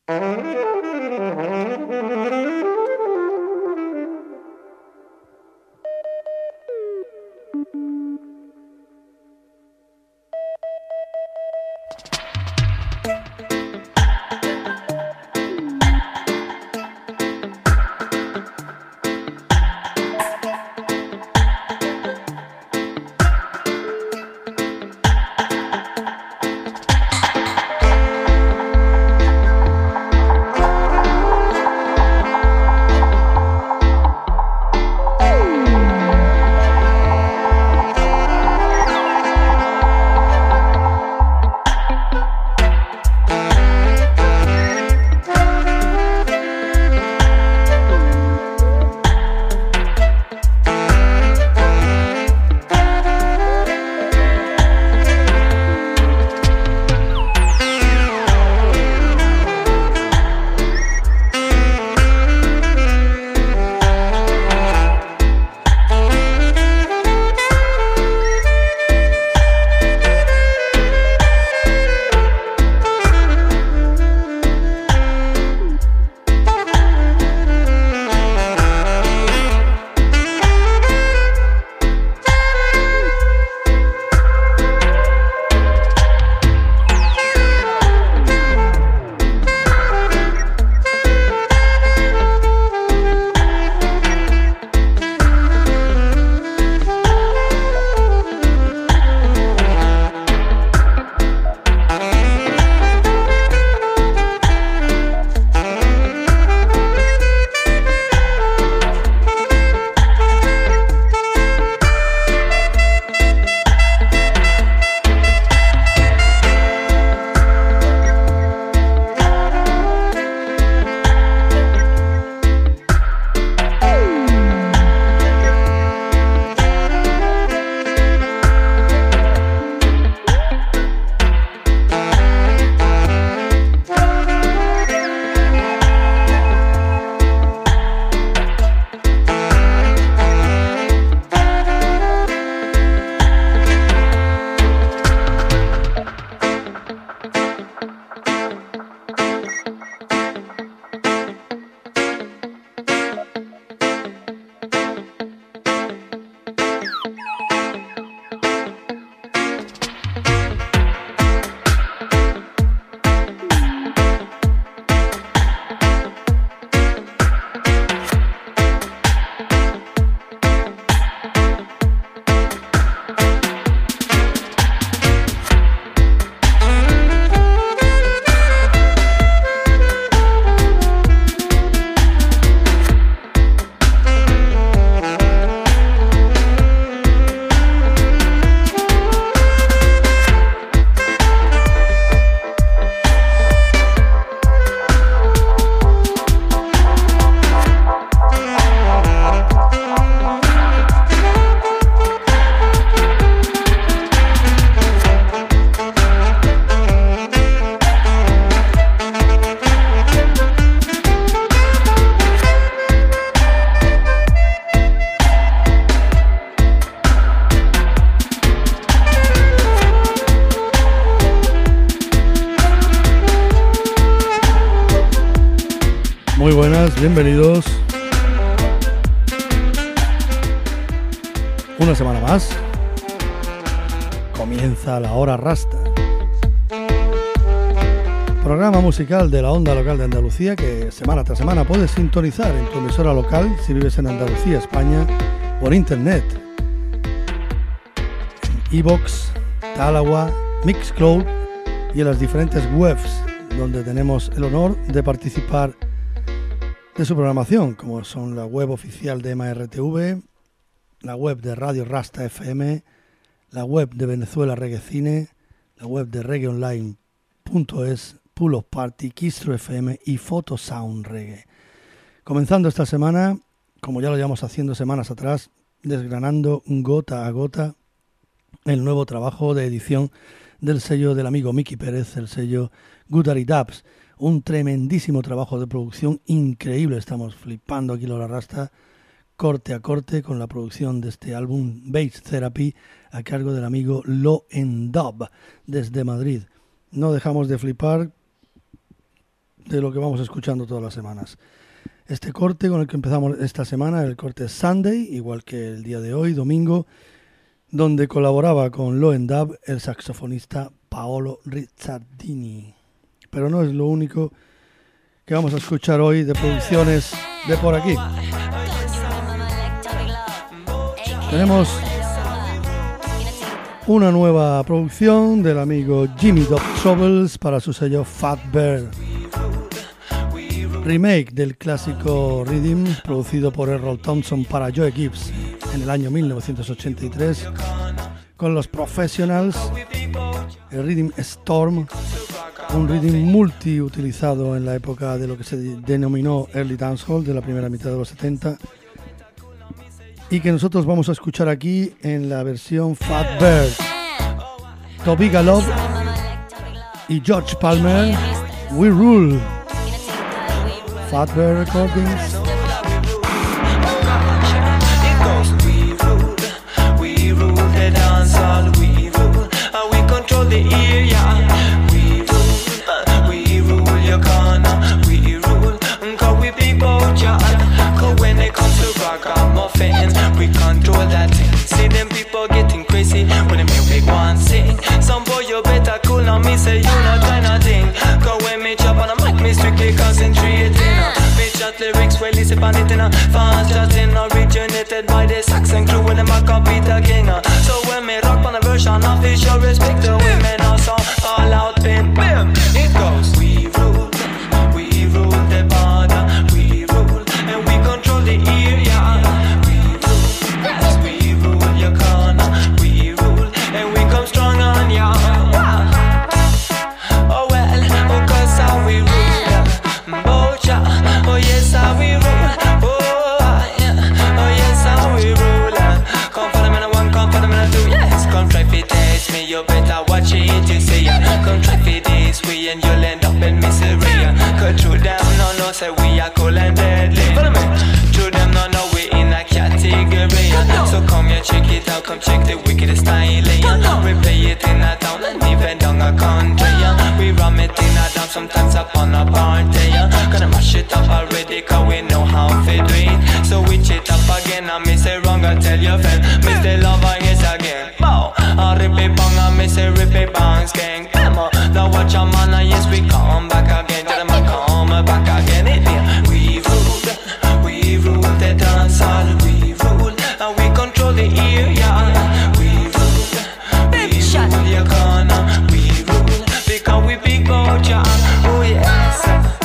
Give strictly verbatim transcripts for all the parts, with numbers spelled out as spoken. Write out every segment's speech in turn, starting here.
Muy buenas, bienvenidos una semana más. Comienza la Hora Rasta, programa musical de la onda local de Andalucía que semana tras semana puedes sintonizar en tu emisora local si vives en Andalucía, España, por internet, en iVoox, Talawa, Mixcloud y en las diferentes webs donde tenemos el honor de participar de su programación, como son la web oficial de M R T V, la web de Radio Rasta F M, la web de Venezuela Reggae Cine, la web de reggae online punto es, Pool of Party, Kistro F M y Photosound Reggae. Comenzando esta semana, como ya lo llevamos haciendo semanas atrás, desgranando gota a gota el nuevo trabajo de edición del sello del amigo Miki Pérez, el sello Goodary Dubs. Un tremendísimo trabajo de producción increíble, estamos flipando aquí la Rasta, corte a corte con la producción de este álbum Bass Therapy a cargo del amigo Lo en Dub desde Madrid. No dejamos de flipar de lo que vamos escuchando todas las semanas. Este corte con el que empezamos esta semana, el corte Sunday, igual que el día de hoy, domingo, donde colaboraba con Low and Dub el saxofonista Paolo Rizzardini. Pero no es lo único que vamos a escuchar hoy de producciones de por aquí. Tenemos una nueva producción del amigo Jimmy Dub Troubles para su sello Fat Bear. Remake del clásico Rhythm producido por Errol Thompson para Joe Gibbs en el año mil novecientos ochenta y tres con los Professionals, el Rhythm Storm, un rhythm multiutilizado en la época de lo que se denominó Early Dancehall de la primera mitad de los setenta y que nosotros vamos a escuchar aquí en la versión Fat Bear. Tobiga Love y George Palmer, We Rule. Fat Bear Recordings. We rule the dance hall, we rule, and we control the area. We rule, we rule your corner, we rule, cause we big bout ya. Cause when it comes to ragamuffin, we control that thing. See them people getting crazy when the music one sing. Some boy you better cool on me, say you not trying to think. Cause when me chop on the mic, me strictly concentrating. Me chat lyrics, well listen on it in a fast chatting, originated by the Saxon crew when them a copy the king. So when me rock on a version of it, show respect to women also all out bim bim. It goes, we rule, we rule the border, we rule, and we control the area. We rule, yes, we rule your corner, we rule, and we come strong on ya. Oh well, oh cause how we rule, bocha, oh yes how we rule, oh yeah, oh yes how we rule. Come for them in a one, come for them in a two, yes. Come try for this, me you better watch it, you see ya. Come try for this, we and you'll end up in misery. Cause through them no no say we are cool and deadly. Follow me. Through them no no we in a category. So come here check it out, come check the wickedest style. We play it in a town and even down a country. We ram it in a dance sometimes upon a party. Gonna mash it up already cause we know how to do it. So we cheat up again and me say wrong I tell your friend. Miss the love I guess again. Bow, I rip it bang and me say rip it bang gang. Demo, now watch a man and yes we come back again. Tell them I come back again. It yeah. We rule, we rule the dance hall. We rule and we control the area. We rule, we rule your corner. We rule because we big bout ya. Oh yes.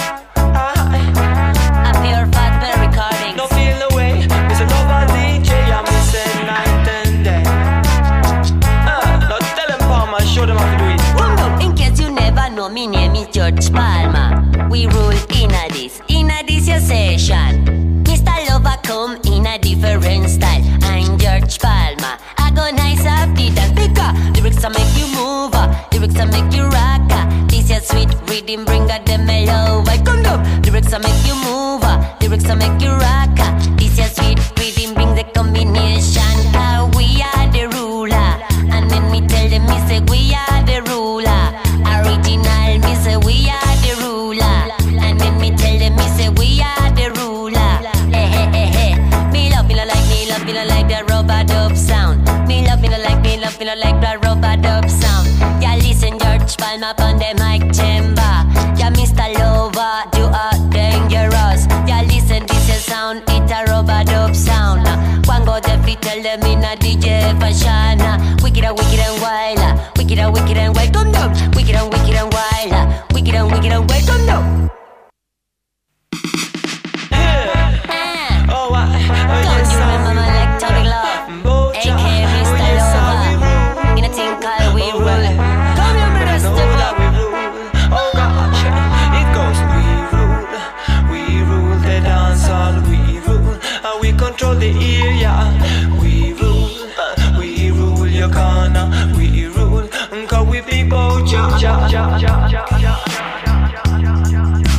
A pure Fat Bear recording. Don't feel the way, Mister Lover D J, I'm missing night and day. Ah, now tell them Palmer, show them how to do it. In case you never know, me name is George Palmer. We rule in a this, in a this your session. Mister Lover come in a different style. I'm George Palmer. I go nice up the dance bigger. Lyrics to make you move, lyrics to make you rock. This your sweet rhythm, bring out the mellow. I come down. Lyrics to make you move, lyrics to make you rock. This your sweet rhythm, bring the combination. Cause we are the ruler, and then me tell them me say we are the ruler. Original me say we are the ruler, and then me tell them me say we are the ruler. Hey hey hey hey, me love me no like me love me no like the rubber dub sound. Me love me no like me love me no like the rubber dub sound. Yeah listen George Palmer on the mic chamber. Yeah Mister Lover you are dangerous. Yeah listen this your sound it a rubber dub sound. One go the fit tell them in a D J fashion. Wicked and wicked and wild, wicked and wicked and wild, come down. Wicked and wicked and wild, wicked and wicked and wild, come down. Oh, I, oh, Don't yes, you I remember my like Toby Love? A K A Mister Lover. In a thing called We Rule. Come here, brother, step up. Oh gosh, it goes. We rule, we rule the dance hall. We rule, and we control the area. We rule, we rule your corner. We rule, cause we big bout ya.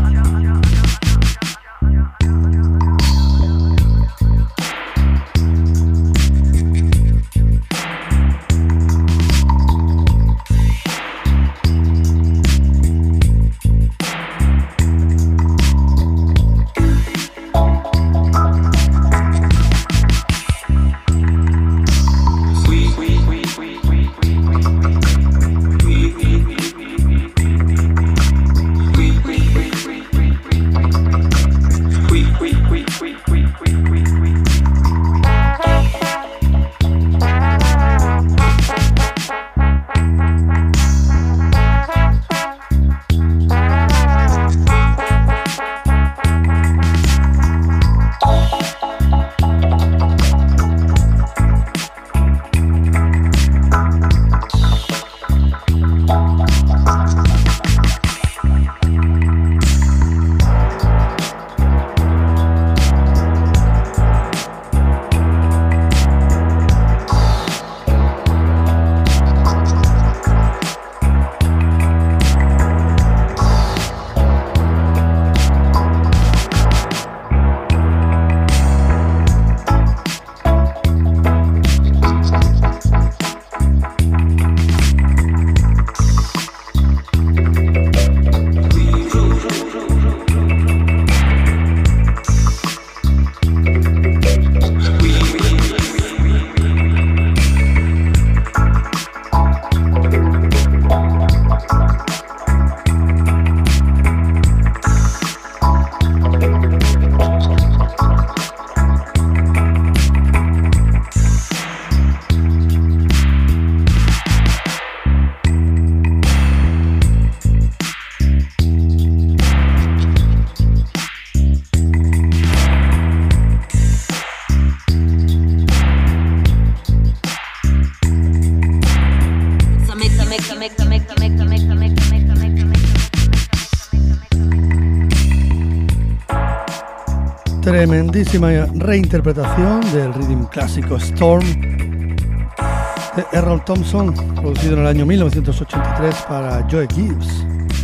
tremendísima reinterpretación del rhythm clásico Storm de Errol Thompson, producido en el año mil novecientos ochenta y tres para Joe Gibbs.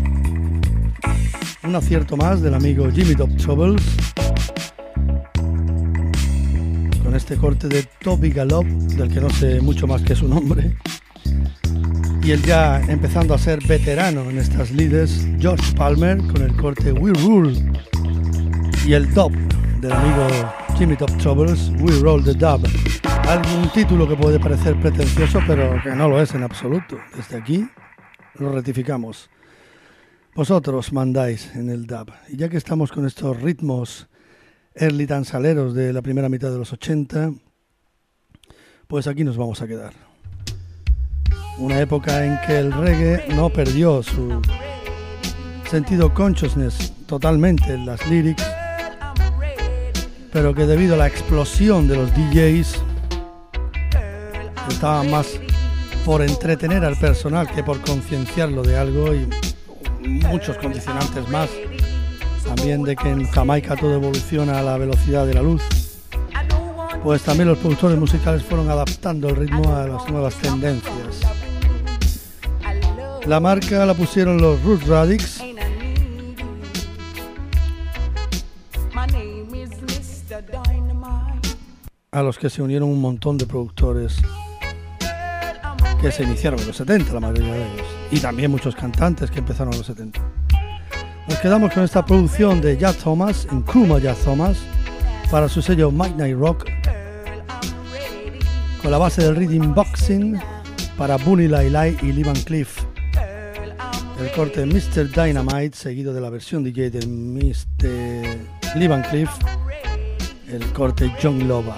Un acierto más del amigo Jimmy Dub Troubles con este corte de Toby Gallop, del que no sé mucho más que su nombre, y el ya empezando a ser veterano en estas lides George Palmer con el corte We Rule, y el dub del amigo Jimmy Dub Troubles, We Roll the Dub. Algún título que puede parecer pretencioso, pero que no lo es en absoluto. Desde aquí lo rectificamos. Vosotros mandáis en el dub. Y ya que estamos con estos ritmos early danzaleros de la primera mitad de los ochenta, pues aquí nos vamos a quedar. Una época en que el reggae no perdió su sentido consciousness totalmente en las lyrics, pero que debido a la explosión de los D Js estaban más por entretener al personal que por concienciarlo de algo, y muchos condicionantes más. También de que en Jamaica todo evoluciona a la velocidad de la luz, pues también los productores musicales fueron adaptando el ritmo a las nuevas tendencias. La marca la pusieron los Roots Radics, a los que se unieron un montón de productores que se iniciaron en los setenta, la mayoría de ellos, y también muchos cantantes que empezaron en los setenta. Nos quedamos con esta producción de Jazz Thomas, Nkrumah Jazz Thomas, para su sello Midnight Rock, con la base del Rhythm Boxing para Bunny Lai Lai y Lee Van Cleef. El corte mister Dynamite, seguido de la versión D J de mister Lee Van Cleef, el corte Young Lover.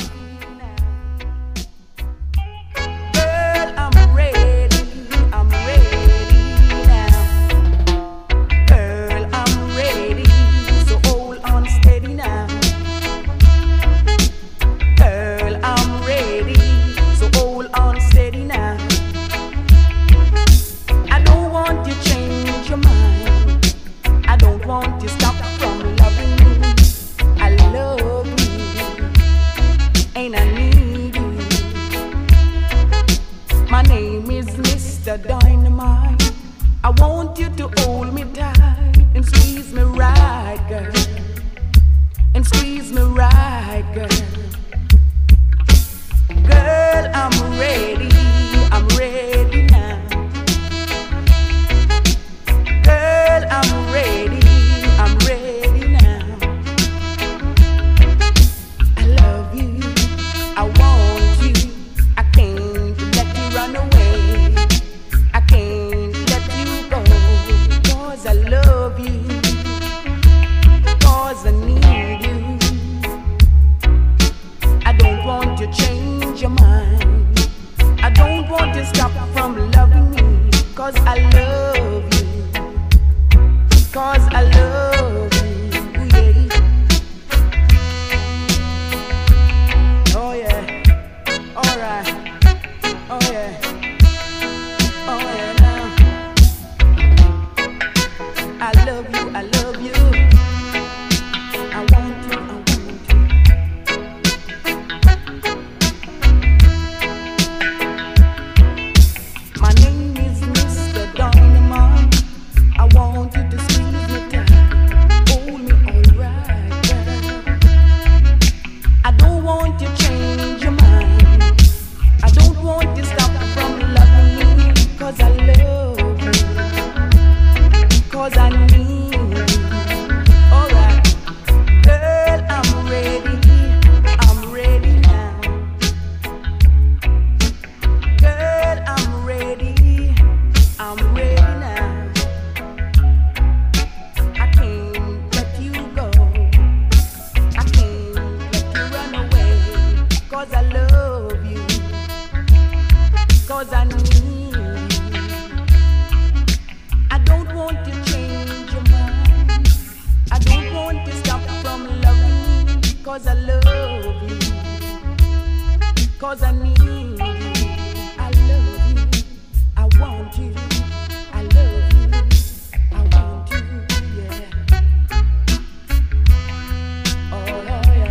Oh, yeah.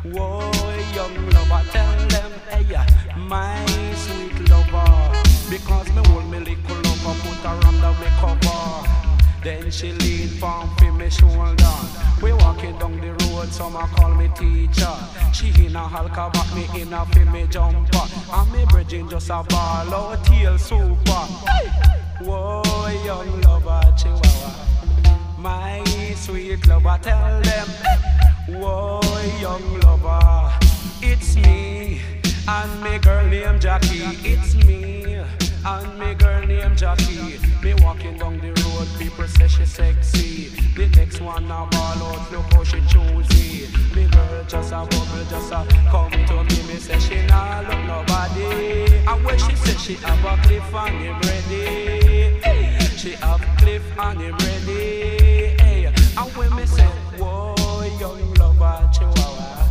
Whoa, young lover, tell them, hey, my sweet lover. Because me hold me little lover, put her under me cover. Then she lean from for me shoulder. We walking down the road, some a call me teacher. She in a halka, but me in a for me jumper. And me bridging just a ball out tail super. Hey! Whoa, young lover, chihuahua. My sweet lover, tell them. Whoa, young lover, it's me and me girl named Jackie. It's me and me girl named Jackie. Me walking down the road, people say she sexy. The next one a ball out, look how she choosy. Me girl just a bubble, just a come to me. Me say she nah look nobody. And when she say she have a cliff and him ready, hey. She have cliff and him ready, hey. And when me say whoa, young lover, chihuahua,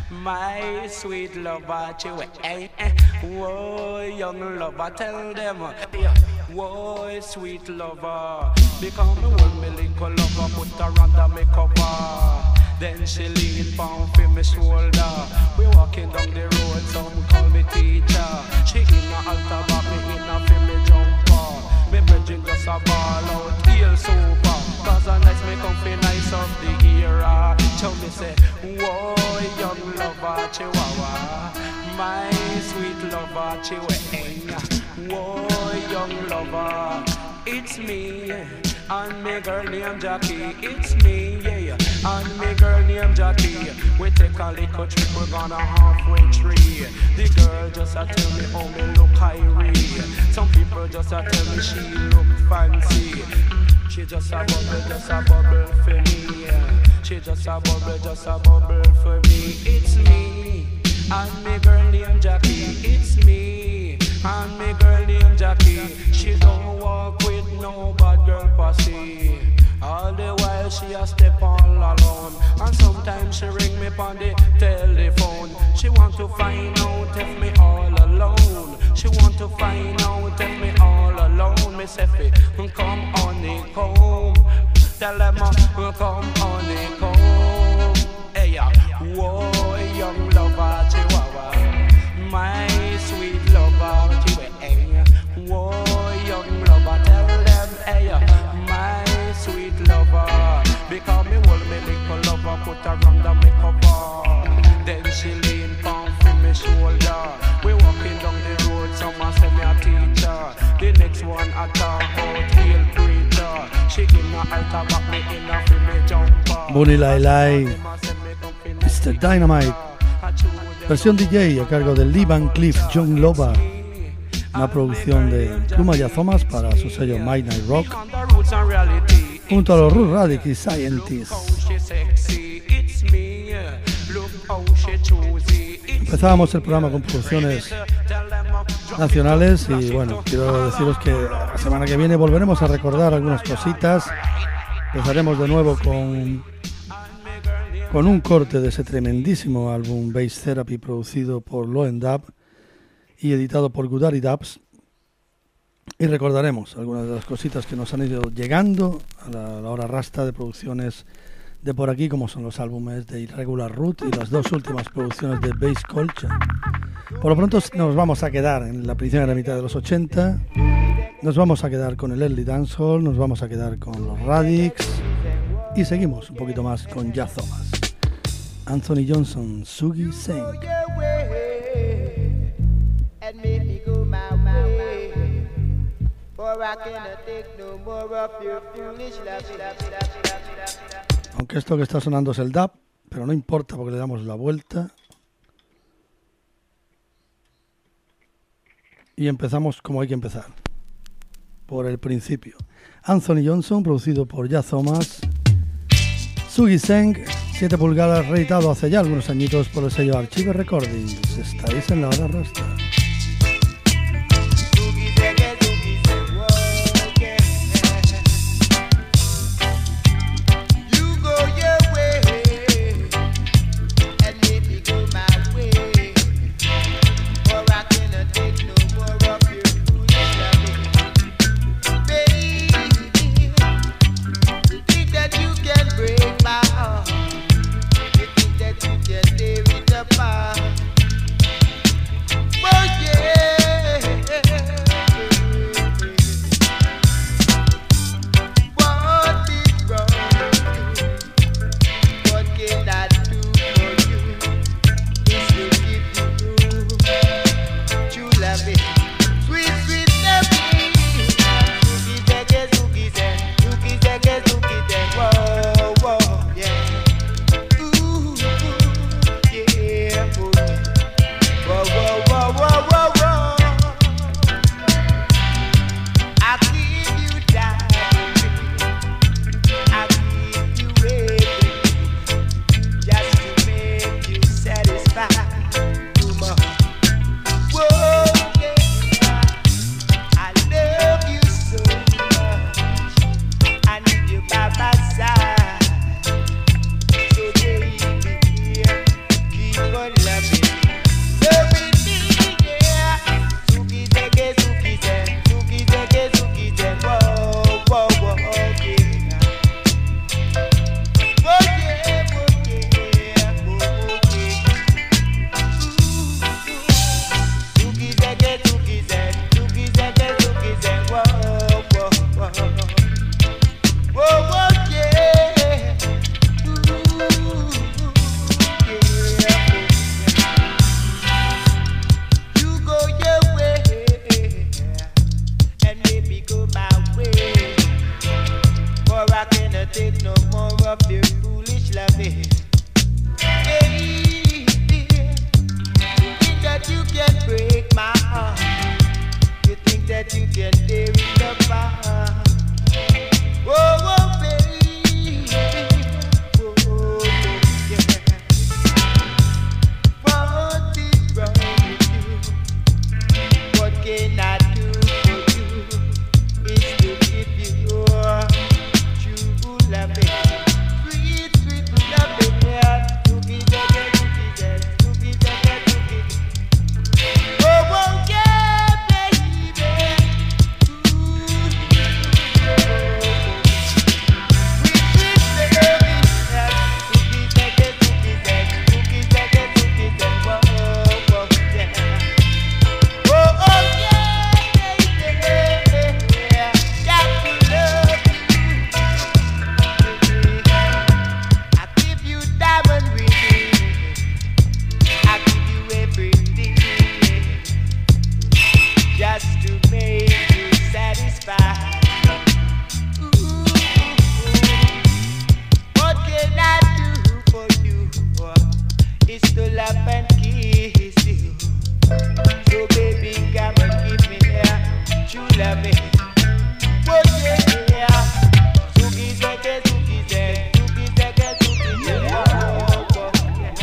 my sweet lover, chihuahua, eh, eh. Whoa, young lover, tell them, yeah. Whoa, sweet lover, because me hold me little lover, put her under me cover. Then she lean from for me shoulder. We walking down the road, some call me teacher. She in a altar, but me in a for me jumper. Me bridging just a ball out, heel super. Cause a nice me comfy nice of the era. Tell me say, whoa, young lover, chihuahua. My sweet lover, chihuahua. Whoa, young lover, it's me and me girl named Jackie. It's me, yeah, and me girl named Jackie. We take a little trip, we're gonna halfway tree. The girl just a tell me how me look Irie. Some people just a tell me she look fancy. She just a bubble, just a bubble for me. She just a bubble, just a bubble for me. It's me and me girl named Jackie. It's me and me girl named Jackie. She don't walk with no bad girl posse. All the while she a step all alone. And sometimes she ring me on the telephone. She want to find out if me all alone. She want to find out if me all alone. Me say fi come on it home. Tell them uh, come on it home. Hey ya, whoa, young lover, chihuahua. My sweet lover, chihuahua. Whoa, young lover, tell them, hey ya, my sweet lover. Because me hold me little lover, put her under me cover. Then she lean from for me shoulder. We walking down the road, someone say me a teacher. The next one a talk out, heel preacher. She in a altar, back me in a for me jumper. Bunny Lai Lai, mister Dynamite, versión D J a cargo de Lee Van Cleef, Young Lover, una producción de Pluma Yazomas para su sello Midnight Rock, junto a los Ruth Radic y Scientists. Empezábamos el programa con producciones nacionales y bueno, quiero deciros que la semana que viene volveremos a recordar algunas cositas. Empezaremos de nuevo con, con un corte de ese tremendísimo álbum Bass Therapy producido por Loen Dub y editado por Gudari Dubs. Y recordaremos algunas de las cositas que nos han ido llegando a la, a la hora rasta de producciones de por aquí, como son los álbumes de Irregular Root y las dos últimas producciones de Bass Culture. Por lo pronto nos vamos a quedar en la primera mitad de los ochenta, nos vamos a quedar con el Early Dancehall, nos vamos a quedar con los Radics y seguimos un poquito más con Yazomas. Anthony Johnson, Sugi Seng. Aunque esto que está sonando es el dub, pero no importa porque le damos la vuelta. Y empezamos como hay que empezar, por el principio. Anthony Johnson, producido por Yazomas. Sugi Seng, siete pulgadas, reeditado hace ya algunos añitos por el sello Archive Recordings. Estáis en la hora rasta. There we go. is to love and kiss you. So baby, come and give me here, true loving. Oh yeah, yeah. Zuki zeke, zuki zeke, zuki zeke, zuki zeke. Oh, oh, yeah.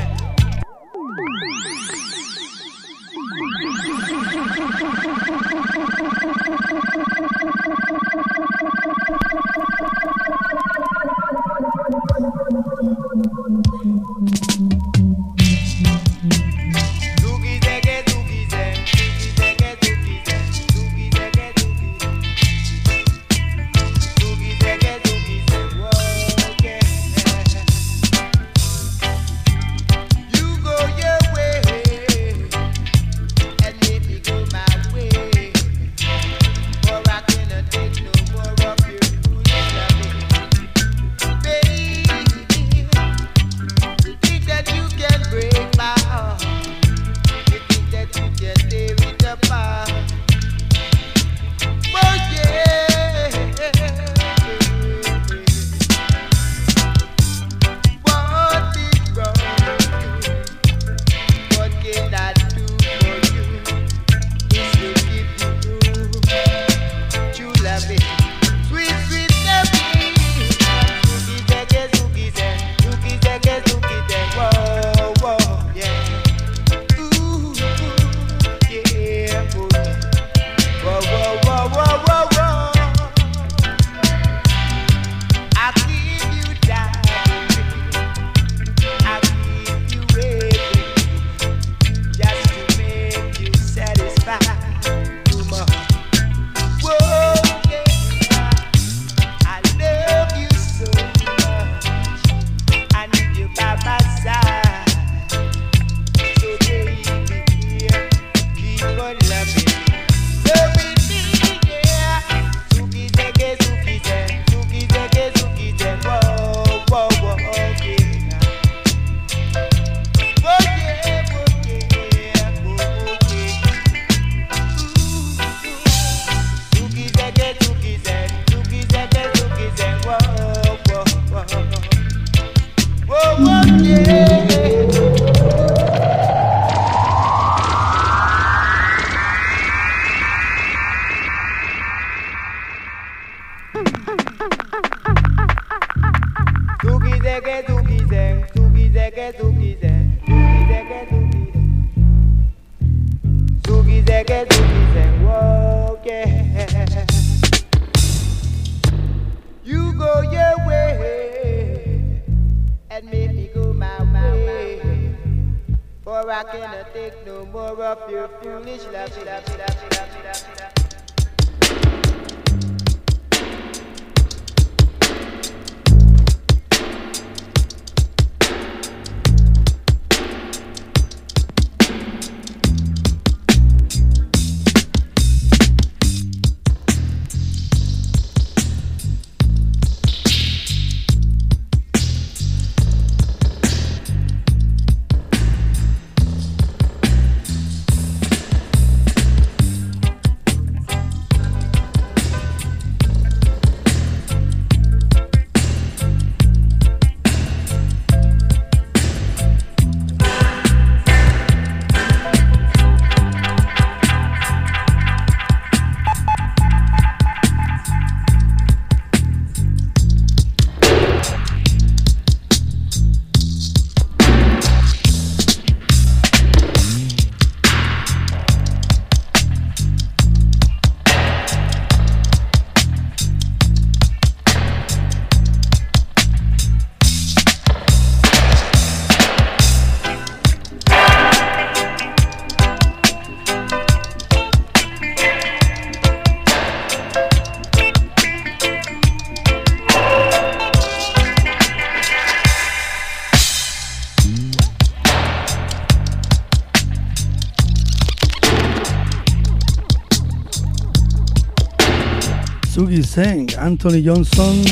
Sugi Zeng, Anthony Johnson,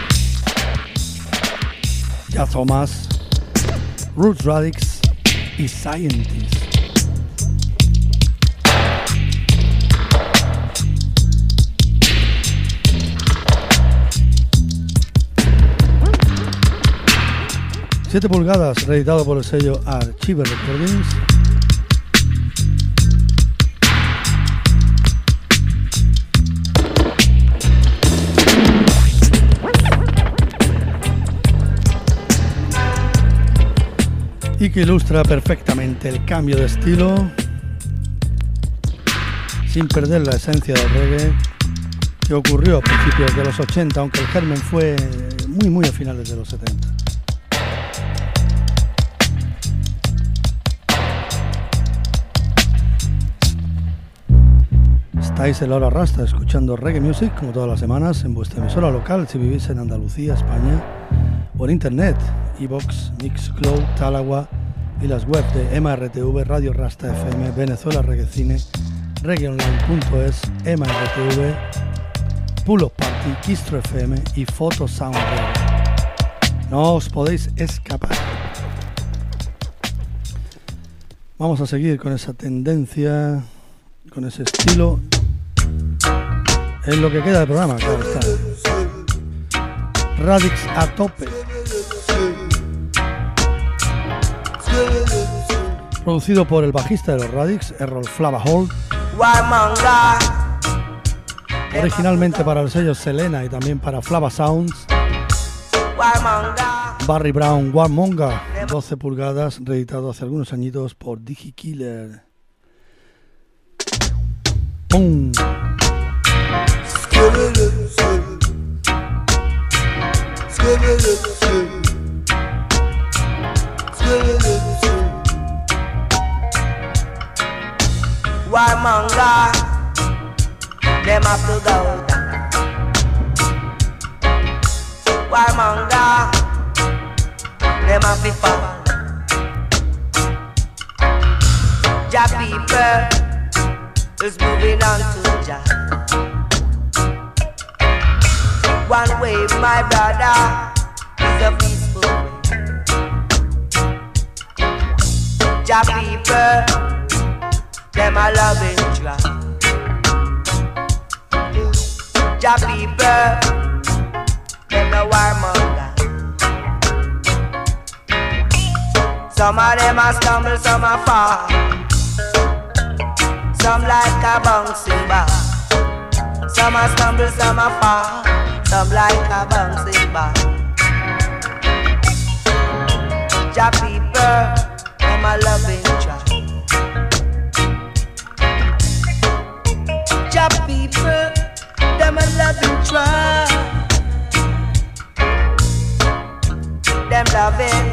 Ya Thomas, Roots Radix y Scientist. siete pulgadas, reeditado por el sello Archive Recordings. Y que ilustra perfectamente el cambio de estilo sin perder la esencia del reggae que ocurrió a principios de los ochenta, aunque el germen fue muy muy a finales de los setenta. Estáis en la hora rasta escuchando Reggae Music como todas las semanas en vuestra emisora local si vivís en Andalucía, España, o en internet, iVox, Mixcloud, Talagua y las webs de M R T V, Radio Rasta F M, Venezuela Reggae Cine, reggaeonline punto es, M R T V, Pull Up Party, Kistro F M y Photo Sound Reggae. No os podéis escapar. Vamos a seguir con esa tendencia, con ese estilo, en lo que queda del programa, claro está. Radix a tope. Producido por el bajista de los Radix, Errol Flava Hall. Originalmente para el sello Selena y también para Flava Sounds. Barry Brown, Warmonga, doce pulgadas, reeditado hace algunos añitos por Digikiller. ¡Pum! Warmonga, them have to go down. Warmonga, them have to fall. Jah people is moving on to Jah. One way, my brother, is a peaceful way. Jah people, them a loving Jah. Jah people, them a warmonger. Some of them a stumble, some a fall. Some like a bouncing ball. Some a stumble, some a fall. Some like a bouncing ball. Jah people, them a loving Jah. Jah people, them a loving Jah. Them loving,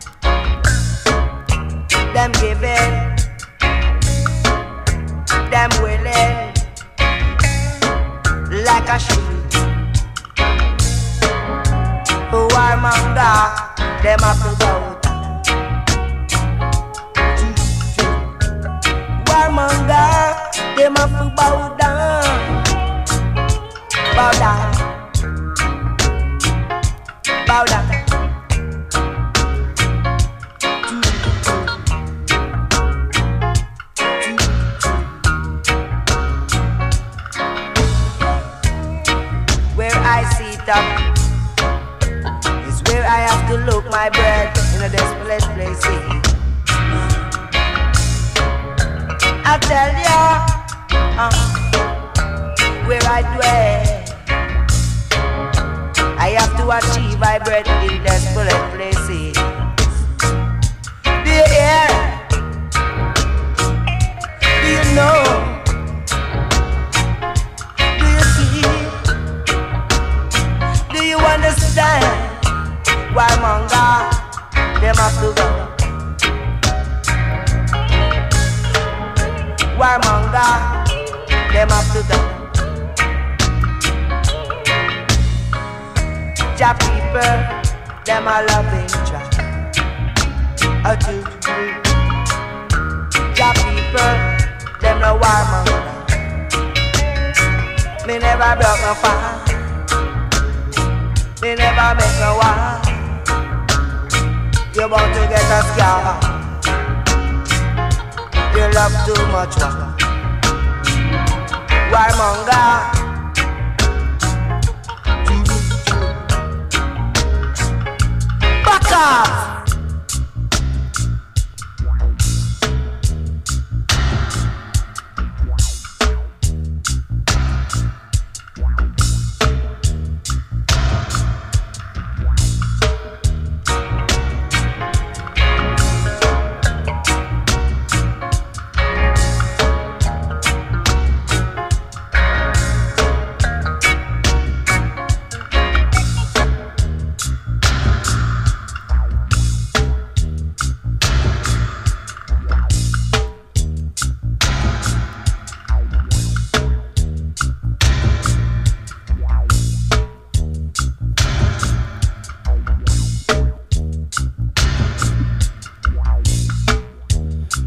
them giving, them willing, like a shoe. Who are manga, them have to go down. Warmonga, them have to bow down. Bow down. Bow down. Where I sit up is where I have to look my bread in a desolate place. I tell ya, uh, where I dwell, I have to achieve my bread in desolate places. Do you hear? Do you know? Do you see? Do you understand? Why manga, them have to go. Why manga, them have to go. Jah people, them are loving Jah. I do. Jah people, them no war manga. Me never broke no fan. Me never make no war. You're bound to get a scar. You love too much war. Warmonga. Back off.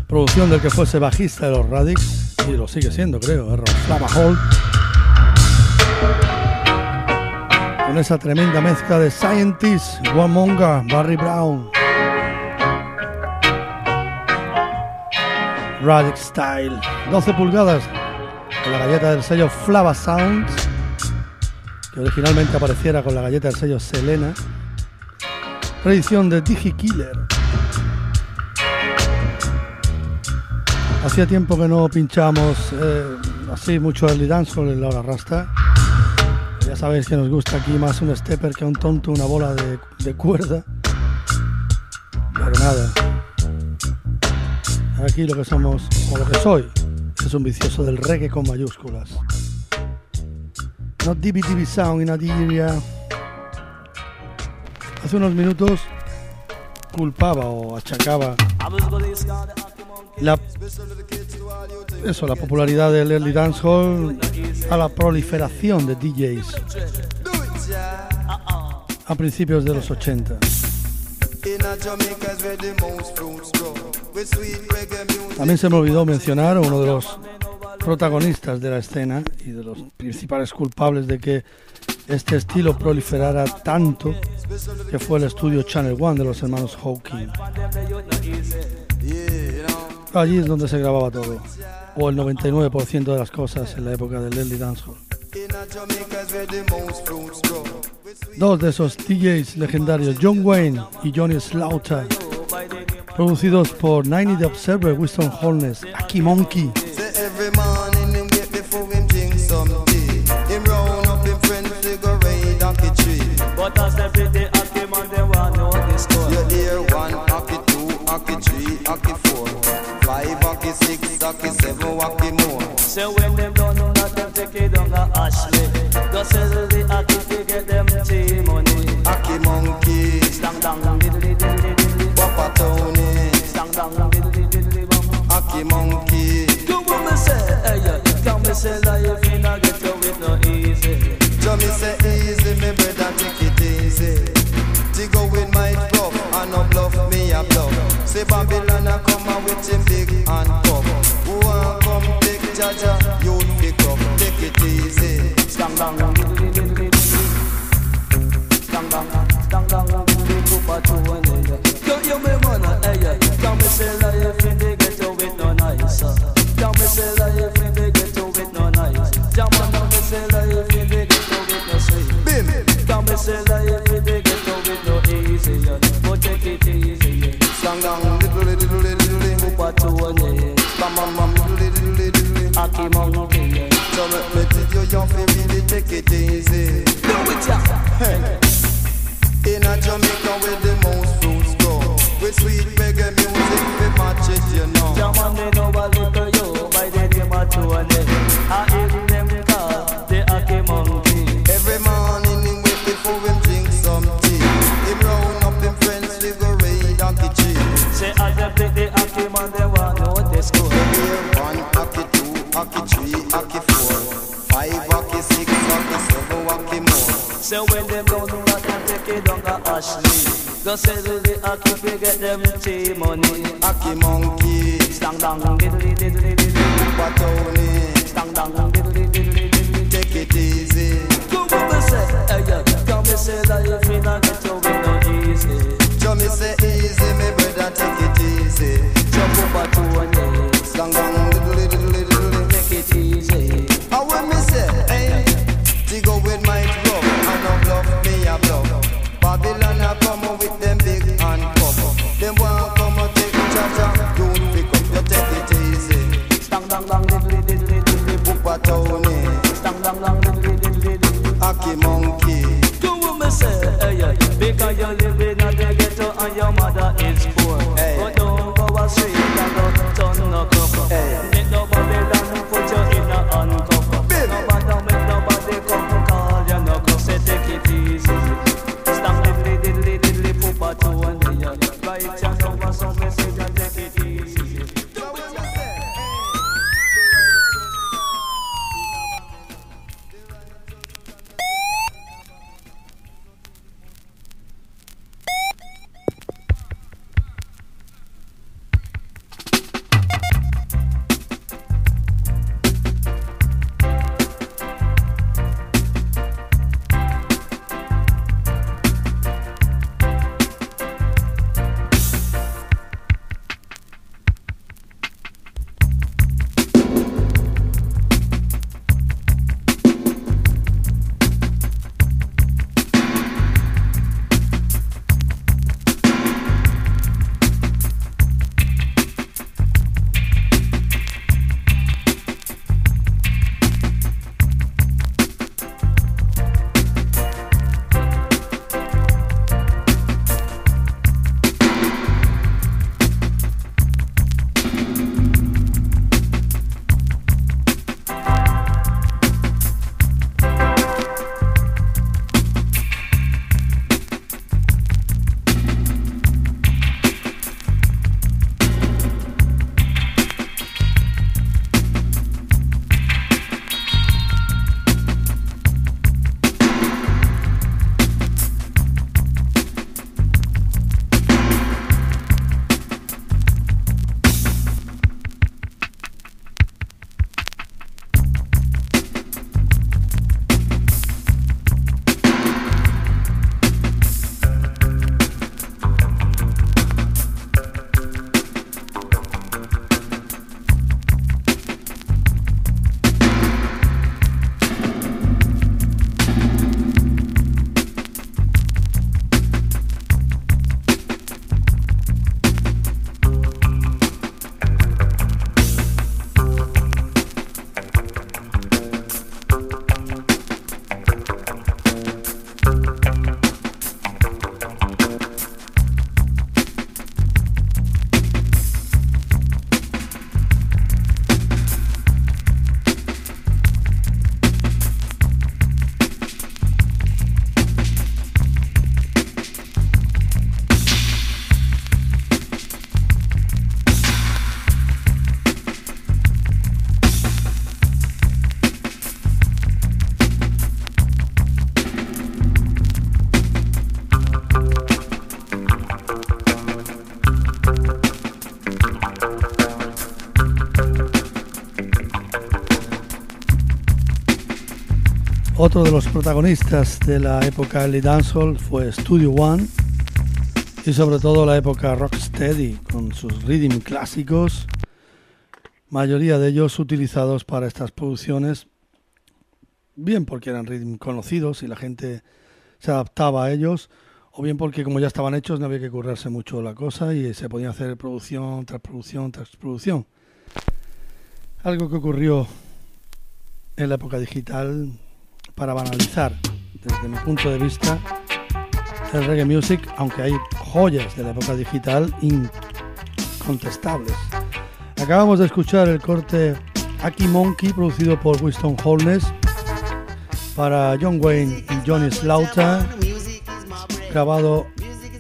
producción del que fuese bajista de los Radix, y lo sigue siendo, creo, Errol Flava Holt, con esa tremenda mezcla de Scientist, Wamonga, Barry Brown, Radix Style, doce pulgadas, con la galleta del sello Flava Sounds, que originalmente apareciera con la galleta del sello Selena, reedición de Digikiller. Hacía tiempo que no pinchamos eh, así mucho early dancehall en la hora rasta. Ya sabéis que nos gusta aquí más un stepper que un tonto, una bola de, de cuerda. Pero nada, aquí lo que somos, o lo que soy, es un vicioso del reggae con mayúsculas. Not D B D B Sound in Nigeria. Hace unos minutos culpaba o achacaba la, eso, la popularidad del early dancehall a la proliferación de D Js a principios de los ochenta. También se me olvidó mencionar a uno de los protagonistas de la escena y de los principales culpables de que este estilo proliferara tanto, que fue el estudio Channel One de los hermanos Hawking. Allí es donde se grababa todo, o el noventa y nueve por ciento de las cosas en la época del early dancehall. Dos de esos D Js legendarios, John Wayne y Johnny Slaughter, producidos por Niney the Observer, Winston Holness, Aki Monkey. But as they play the hockey man, they want to know the score. You hear one, hockey two, hockey three, hockey four, five, hockey six, hockey seven, hockey more. So when them done that, them take it down to Ashley. Go sell the hockey to get them tea money. Hockey monkey, Stang dang diddly diddly diddly. Papa Tony, Stang dang diddly diddly bum. hockey monkey. Do what me say, hey yeah. Can me say life in a ghetto with no easy. So me say easy, me brother, take it easy. To go with my bluff, and no bluff, me a bluff. Say Babylon a come out with him big and cup. Who want come take Jaja, you pick up, take it easy. Stang dang diddly diddly diddly. Stang dang, stang dang diddly poopa to yo yo me wanna, hey yeah. Can me say life in the ghetto with no nicer. Can me say life in the ghetto with no nice. Jaman can me say life in the ghetto with no sweet. Bim, Can me say life in the ghetto with no easy, yeah. But take it easy, yeah. sang down, diddly diddly diddly. Poopa to yeah. Bam bam bam, diddly diddly diddly. Aki monkey, yeah. So make me teach you young family, take it easy. Do it, yeah. Hey. In a Jamaica where the most fruits grow, with sweet reggae music we match it, you know. Jaman me know a little yo by the name of Tony. I hear them call the Aki monkey. Every morning him wake before him drink some tea. Him round up him friends we go raid hockey tree. Say as they play the Aki man they want know the score. Here one hockey two, hockey three, hockey four, five hockey six, hockey seven, hockey more. So when them down to that and take it down to Ashley. Go sell the Aki to get them tea money. Hockey monkey, Stang dang diddly diddly diddly. Papa Tony, Stang dang diddly diddly diddly. take it easy. Do what me say, hey yeah. Can me say life in a ghetto with no easy. So me say easy, me brother, take it easy. Jump over to one day. Sang down, diddly diddly diddly. Take it easy. How when me say, hey, to go with my bluff, I no bluff, me a bluff. Babylon a come with them big and cup. Them want come and take Jaja, you pick up, you take it easy. Stang dang dang diddly diddly diddly. Papa Tony, Stang dang dang diddly diddly diddly. Hockey monkey. Do what me say, hey yeah. Because you live in a the ghetto and your mother is poor. Hey. But don't go a street and go turn no cup. Hey. Make nobody down put you in a handcuff. Bill. Nobody make nobody come call you no cup. Say take it easy. Stang diddly diddly diddly poopa to one day. Right hand over some message and take it easy. Do what you say. Otro de los protagonistas de la época early dancehall fue Studio One y sobre todo la época rocksteady con sus rhythm clásicos, mayoría de ellos utilizados para estas producciones, bien porque eran rhythm conocidos y la gente se adaptaba a ellos, o bien porque como ya estaban hechos no había que currarse mucho la cosa y se podía hacer producción tras producción tras producción. Algo que ocurrió en la época digital para banalizar, desde mi punto de vista, el reggae music, aunque hay joyas de la época digital incontestables. Acabamos de escuchar el corte Aki Monkey, producido por Winston Holness, para John Wayne y Johnny Slaughter, grabado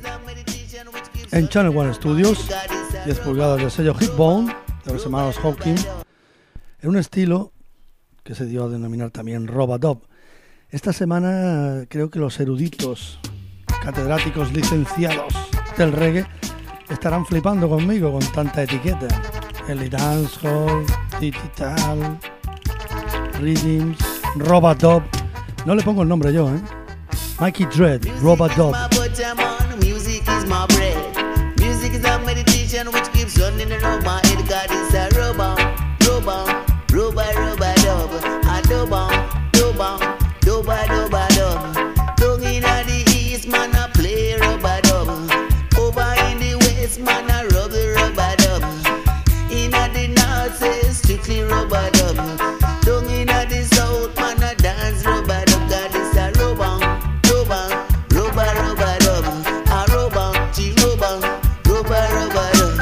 en Channel One Studios, diez pulgadas del sello Hitbone, de los hermanos Hawking, en un estilo que se dio a denominar también Robadob. Esta semana creo que los eruditos, catedráticos licenciados del reggae estarán flipando conmigo con tanta etiqueta. Early dancehall, digital, rhythms, Robadob. No le pongo el nombre yo, ¿eh? Mikey Dread, Robadob. Music is my bread. Music is a meditation which keeps running around my head. God is a roba, roba, roba, roba, dub. A doba, doba, doba, doba, dub. Down in the east, man, I play roba dub. Over in the west, man, I rub the roba dub. In the north, say strictly roba dub. Down in the south, man, I dance roba dub. God is a roba, roba, roba, roba dub. A roba, chi roba, roba, roba dub.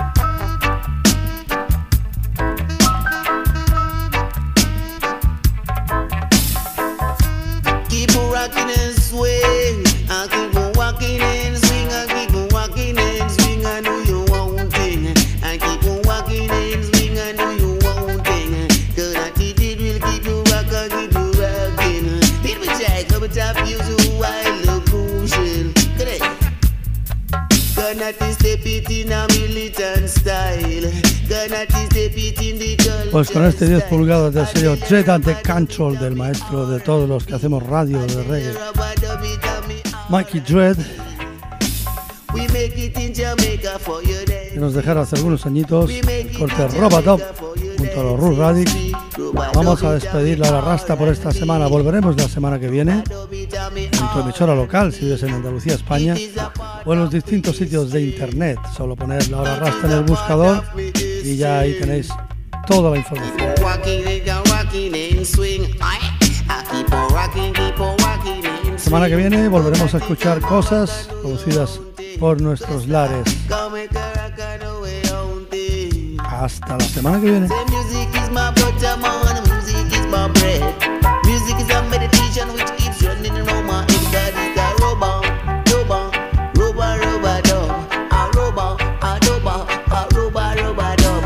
Keep on rocking and swing, and keep on walking and swing, and keep on walking and swing, and do your own thing, and keep on walking and swing, and do your own thing. Cause that it will keep you rocking, keep you rocking. Did we try come top use you while look crucial? Correct. Gonna step it in a militant style. Gonna step it in the culture. Pues con este diez pulgadas del sello Dread and the Control del maestro de todos los que hacemos radio de reggae, Mikey Dread, We make it in Jamaica for you que nos dejara hace algunos añitos el corte Robadob junto a los Rude Radics. Vamos a despedir a la Rasta por esta semana. Volveremos la semana que viene en tu emisora local, si vives en Andalucía, España, o en los distintos sitios de internet. Solo poner la hora Rasta en el buscador y ya ahí tenéis toda la información. Semana que viene volveremos a escuchar cosas producidas por nuestros lares. Hasta la semana que viene. Music is my butter, man. Music is my bread. Music is a meditation which keeps running around my head. God is a roba, roba, roba, roba, dub. A roba, a doba, a roba, roba, dub.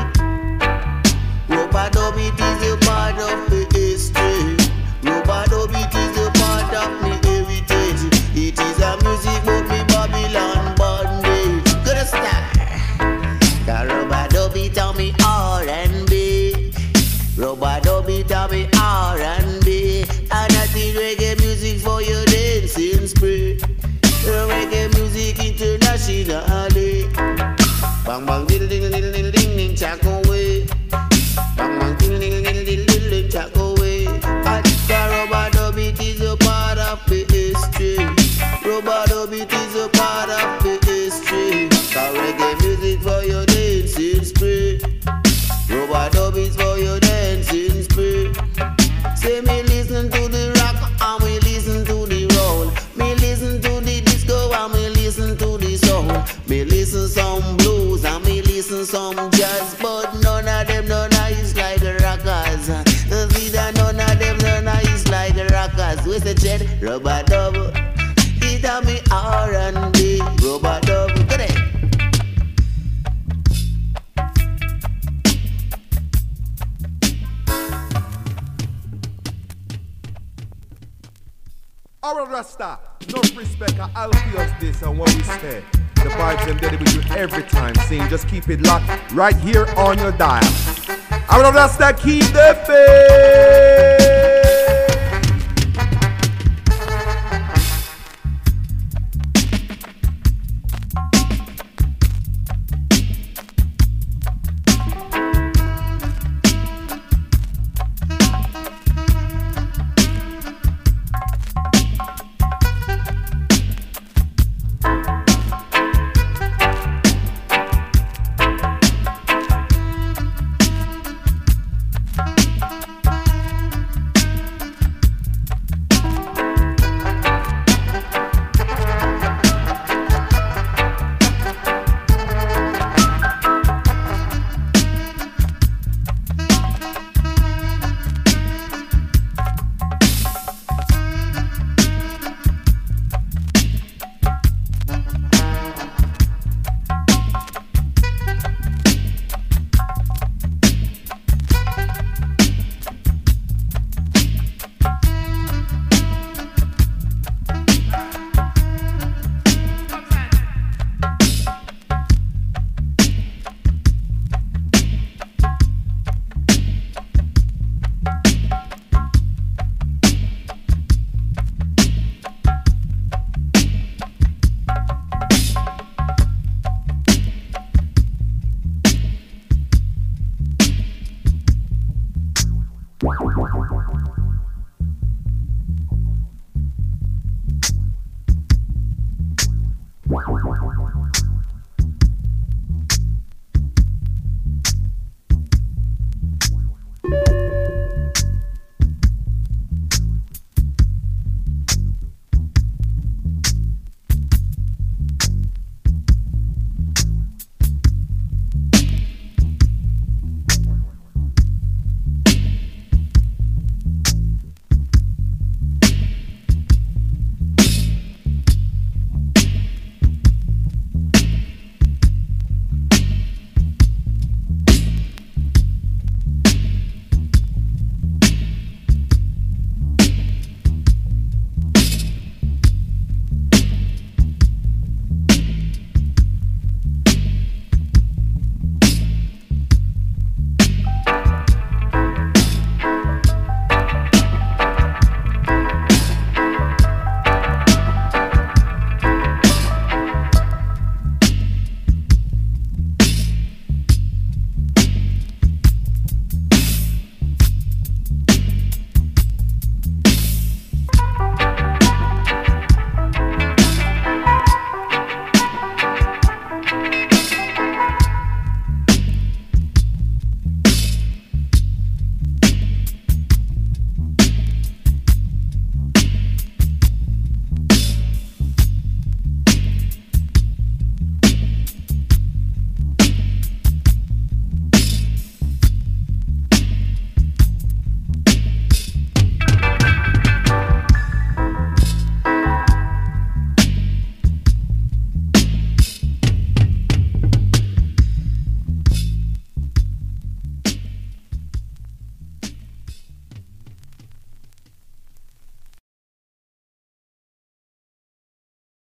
Roba dub, it is a part of the history. Roba dub, it is a part of me heritage. It is a music book, me Babylon bondage. Good start. Roba dub, it on me R and B. Roba dub, it on me R and B. And I think reggae music for your dancing spree. Reggae music internationally. Bang bang diddle diddle diddle diddle ding ding chack away. Bang bang diddle diddle diddle diddle diddle ding chack away. And Roba dub, it is a part of the history. Roba dub, it is a part of the history. Cause reggae music for your dancing spree. Roba dub is for your dancing spree. Say me listen to the rock and me listen to the roll. Me listen to the disco and me listen to the soul. Me listen some blues and me listen some jazz. But none of them no nice like the rockers. See that none of them no nice like the rockers. Where's the jet? Roba dub. It on me R and B. Roba dub. Correct. Alright, Rasta, no respect, I'll give us this and what we say. The vibes and that we do every time, saying just keep it locked right here on your dial. Alright, Rasta, keep the faith.